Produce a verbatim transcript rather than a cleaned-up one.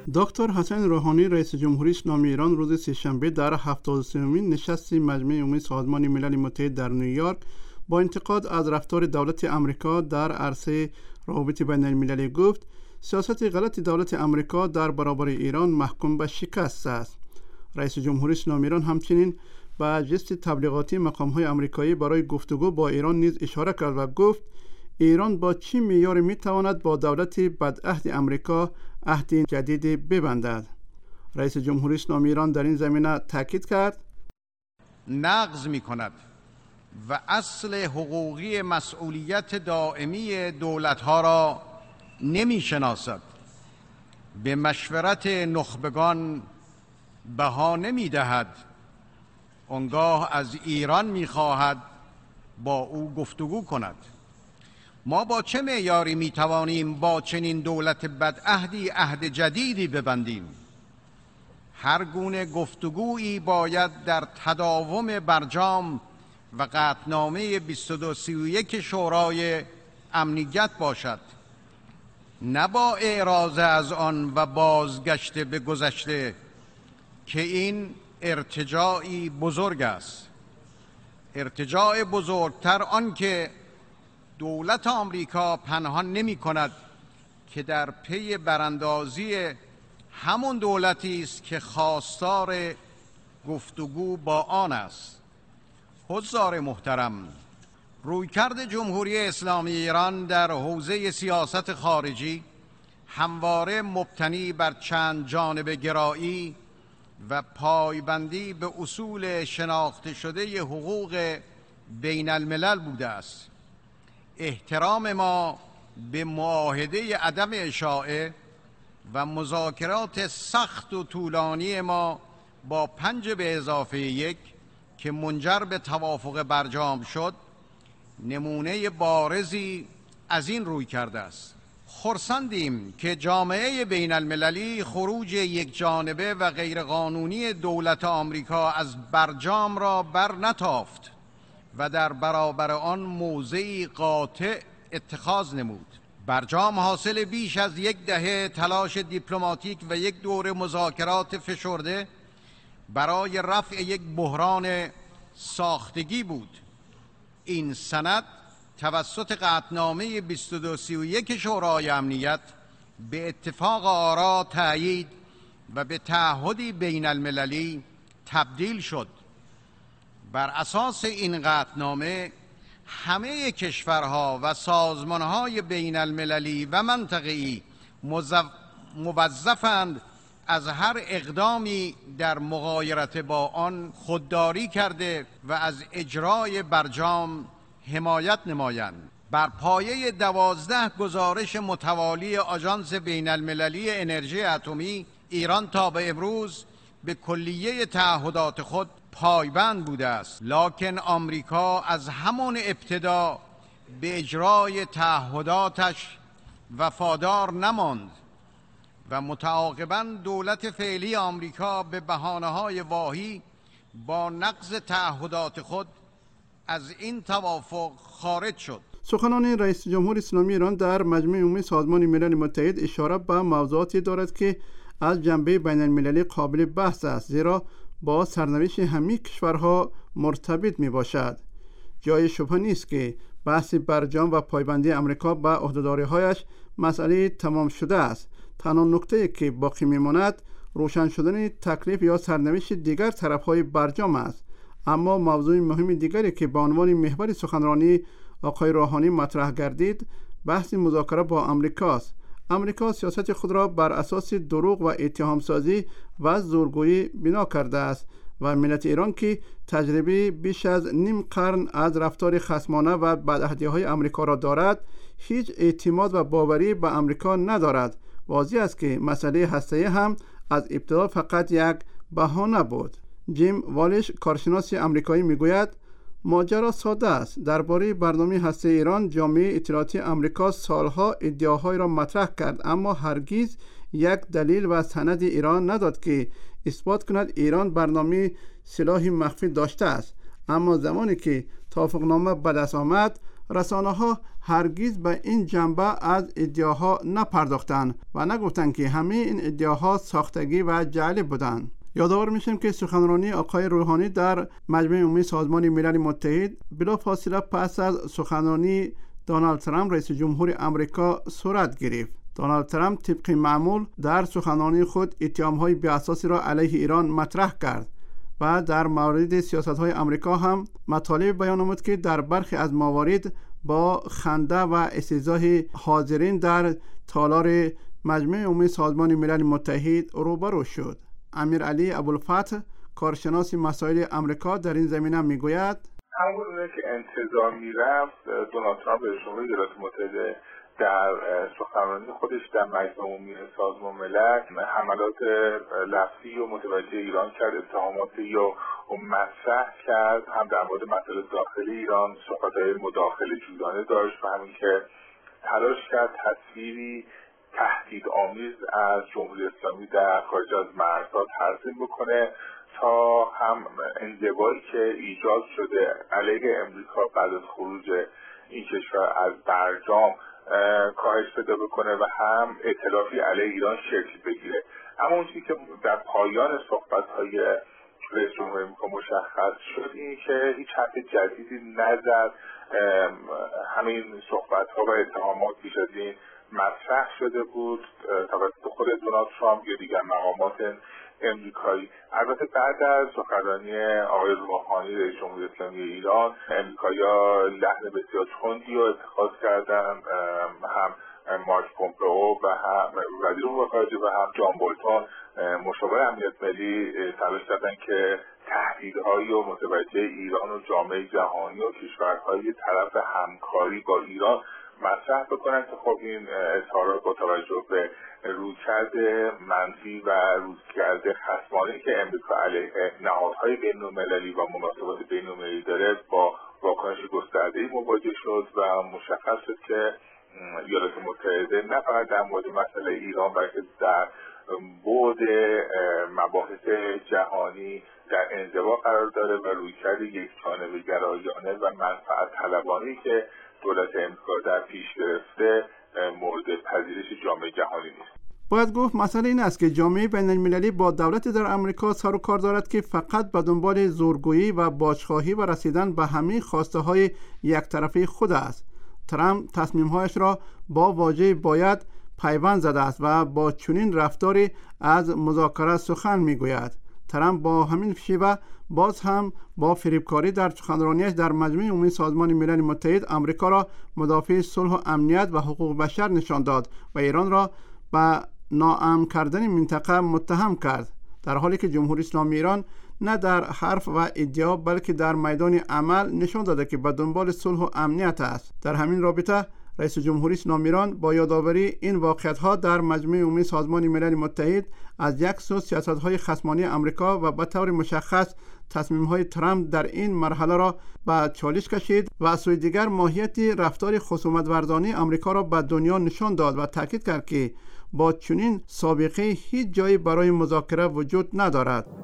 دکتر حسن روحانی رئیس جمهوری اسلامی ایران روز سه‌شنبه در هفتاد و سومین نشست مجمع عمومی سازمان ملل متحد در نیویورک با انتقاد از رفتار دولت آمریکا در عرصه روابط بین المللی گفت سیاست غلط دولت آمریکا در برابر ایران محکوم به شکست است. رئیس جمهوری اسلامی ایران همچنین به جست تبلیغاتی مقام‌های آمریکایی برای گفتگو با ایران نیز اشاره کرد و گفت ایران با چه معیاری میتواند با دولت بدعهد آمریکا عهد جدیدی ببندد؟ رئیس جمهوری اسلامی ایران در این زمینه تاکید کرد نقض می‌کند و اصل حقوقی مسئولیت دائمی دولت‌ها را نمی‌شناسد. به مشورت نخبگان بها نمی‌دهد. آنگاه از ایران می‌خواهد با او گفتگو کند. ما با چه معیاری می‌توانیم با چنین دولت بدعهدی عهد جدیدی ببندیم؟ هر گونه گفتگویی باید در تداوم برجام و قطعنامه بیست و دو سی و یک شورای امنیت باشد، نه با اعراض از آن و بازگشت به گذشته که این ارتجاعی بزرگ است. ارتجاع بزرگتر آن که دولت آمریکا پنهان نمی کند که در پی براندازی همون دولتی است که خواستار گفتگو با آن است. حضار محترم، رویکرد جمهوری اسلامی ایران در حوزه سیاست خارجی همواره مبتنی بر چند جانبه گرایی و پایبندی به اصول شناخته شده حقوق بین الملل بوده است. احترام ما به معاهده عدم اشاعه و مذاکرات سخت و طولانی ما با پنج به اضافه یک که منجر به توافق برجام شد نمونه بارزی از این روی کرده است. خرسندیم که جامعه بین المللی خروج یک جانبه و غیرقانونی دولت آمریکا از برجام را بر نتافت و در برابر آن موضعی قاطع اتخاذ نمود. برجام حاصل بیش از یک دهه تلاش دیپلماتیک و یک دوره مذاکرات فشرده برای رفع یک بحران ساختگی بود. این سند توسط قطعنامه بیست و دو سی و یک شورای امنیت به اتفاق آرا تأیید و به تعهدی بین المللی تبدیل شد. بر اساس این قطعنامه همه کشورها و سازمانهای بین المللی و منطقه‌ای موظفند از هر اقدامی در مغایرت با آن خودداری کرده و از اجرای برجام حمایت نمایند. بر پایه دوازده گزارش متوالی آژانس بین المللی انرژی اتمی ایران تا به امروز به کلیه تعهدات خود پایبند بوده است، لکن آمریکا از همان ابتدا به اجرای تعهداتش وفادار نماند و متعاقباً دولت فعلی آمریکا به بهانه‌های واهی با نقض تعهدات خود از این توافق خارج شد. سخنان رئیس جمهور اسلامی ایران در مجمع عمومی سازمان ملل متحد اشاره به موضوعاتی دارد که از جنبه بین المللی قابل بحث است، زیرا با سرنوشت همه کشورها مرتبط می باشد. جای شبهه نیست که بحث برجام و پایبندی امریکا به عهده‌داری‌هایش مسئله تمام شده است. تنها نکته که باقی میماند روشن شدن تکلیف یا سرنوشت دیگر طرف‌های برجام است. اما موضوع مهم دیگری که به عنوان محور سخنرانی آقای روحانی مطرح گردید بحث مذاکره با امریکاست. امریکا سیاست خود را بر اساس دروغ و اتهام‌سازی و زورگویی بنا کرده است و ملت ایران که تجربه بیش از نیم قرن از رفتار خصمانه و بدعهدی‌های امریکا را دارد، هیچ اعتماد و باوری به امریکا ندارد. واضح است که مسئله هسته‌ای هم از ابتدا فقط یک بهانه بود. جیم والیش کارشناس آمریکایی میگوید ماجرا ساده است. درباره برنامه هسته ایران جامعه اطلاعاتی آمریکا سالها ادعاهای را مطرح کرد، اما هرگز یک دلیل و سند ایران نداد که اثبات کند ایران برنامه سلاح مخفی داشته است. اما زمانی که توافقنامه به دست آمد رسانه‌ها هرگز به این جنبه از ادعاها نپرداختند و نگفتند که همه این ادعاها ساختگی و جعلی بودند. یادآور میشیم که سخنرانی آقای روحانی در مجمع عمومی سازمان ملل متحد بلافاصله پس از سخنرانی دونالد ترامپ رئیس جمهور آمریکا صورت گرفت. دونالد ترامپ طبق معمول در سخنرانی خود اتهام‌های بی‌اساسی را علیه ایران مطرح کرد و در مورد سیاست‌های آمریکا هم مطالب بیان نمود که در برخی از موارد با خنده و استهزاء حاضرین در تالار مجمع عمومی سازمان ملل متحد روبرو شد. امیرعلی ابوالفتح کارشناس مسائل آمریکا در این زمینه میگوید همونونه که انتظار میرفت دونالد ترامپ رئیس جمهور ایالات متحده در سخنرانی خودش در مجمع عمومی سازمان ملل حملات لفظی و متوجه ایران کرد، اتهاماتی یا مطرح کرد، هم در مورد مسائل داخلی ایران صحبت‌های مداخله جویانه داشت و همین که تلاش کرد تصویری تهدیدآمیز از جمهوری اسلامی در خارج از مرزها ترسیم بکنه تا هم انزوایی که ایجاد شده علیه امریکا بعد از خروج این کشور از برجام کاهش پیدا بکنه و هم ائتلافی علیه ایران شکل بگیره. اما اون چیزی که در پایان صحبت‌های رئیس جمهور آمریکا مشخص شد این که هیچ حرف جدیدی نزد، همین صحبت‌ها و اتهامات پیش از این مطرح شده بود توسط خود دونالد ترامپ یا دیگر مقامات امریکایی. البته بعد از سخنرانی آقای روحانی رئیس جمهوری اسلامی ایران امریکایی‌ها لحن بسیار تندی رو اتخاذ کردن، هم مارک پومپئو و هم وزیر امور خارجه و هم جان بولتون مشاور امنیت ملی تلاش کردن که تهدیدهایی و متوجه ایران و جامعه جهانی و کشورهای طرف همکاری با ایران مطرح بکنن که خب این اظهارات با توجه به رویکرد منفی و رویکرد خصمانه‌ای که امریکا علیه نهادهای بین‌المللی و مناسبات بین‌المللی داره با واکنش گسترده‌ای مواجه شد و مشخص شد که ایالات متحده نه فقط در مورد مسئله ایران بلکه در بعد مباحث جهانی در انزوا قرار داره و رویکرد یکجانبه گرایانه و منفعت طلبانه‌ای که دولت امریکا در پیش گرفته مورد پذیرش جامعه جهانی نیست. باید گفت مسئله این است که جامعه بین‌المللی با دولت در آمریکا سر و کار دارد که فقط به دنبال زورگویی و باجخواهی و رسیدن به همه خواسته های یک طرفه خود است. ترامپ تصمیم‌هایش را با واژه باید پیوند زده است و با چنین رفتاری از مذاکره سخن میگوید. ترامپ با همین شیوه باز هم با فریبکاری در سخنرانیش در مجمع عمومی سازمان ملل متحد آمریکا را مدافع صلح و امنیت و حقوق بشر نشان داد و ایران را به ناامن کردن منطقه متهم کرد، در حالی که جمهوری اسلامی ایران نه در حرف و ادعا بلکه در میدان عمل نشان داده که به دنبال صلح و امنیت است. در همین رابطه رئیس جمهوری اسلامی ایران با یادآوری این واقعیت‌ها در مجمع عمومی سازمان ملل متحد از یک سو سیاست‌های خصمانه آمریکا و به طور مشخص تصمیم‌های ترامپ در این مرحله را به چالش کشید و از سوی دیگر ماهیت رفتار خصومت‌ورزانه آمریکا را به دنیا نشان داد و تاکید کرد که با چنین سابقه هیچ جایی برای مذاکره وجود ندارد.